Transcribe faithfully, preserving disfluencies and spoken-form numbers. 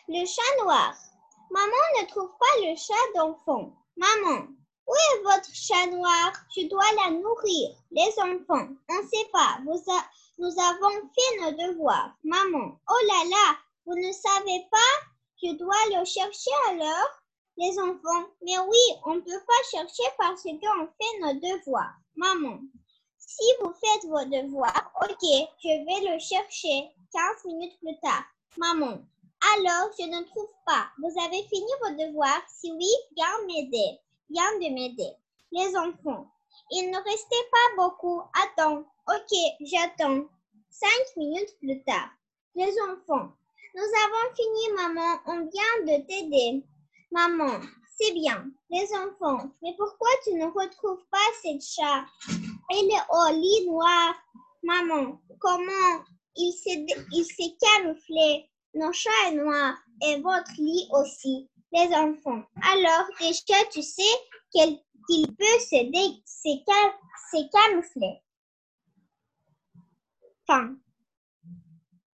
Le chat noir. Maman ne trouve pas le chat d'enfant. Maman, où est votre chat noir? Je dois la nourrir. Les enfants, on ne sait pas. Vous a... Nous avons fait nos devoirs. Maman, oh là là, vous ne savez pas? Je dois le chercher alors? Les enfants, mais oui, on ne peut pas chercher parce qu'on fait nos devoirs. Maman, si vous faites vos devoirs, ok, je vais le chercher quinze minutes plus tard. Maman, alors je ne trouve pas. Vous avez fini vos devoirs? Si oui, viens m'aider. Viens de m'aider. Les enfants, il ne restait pas beaucoup. Attends, ok, j'attends. Cinq minutes plus tard. Les enfants, nous avons fini, maman. On vient de t'aider. Maman, c'est bien. Les enfants, mais pourquoi tu ne retrouves pas cette chat? Elle est au lit noir. Maman, comment il s'est il s'est camouflé? Mon chat est noir et votre lit aussi. Les enfants, alors déjà tu sais qu'il peut se, se camoufler. Fin.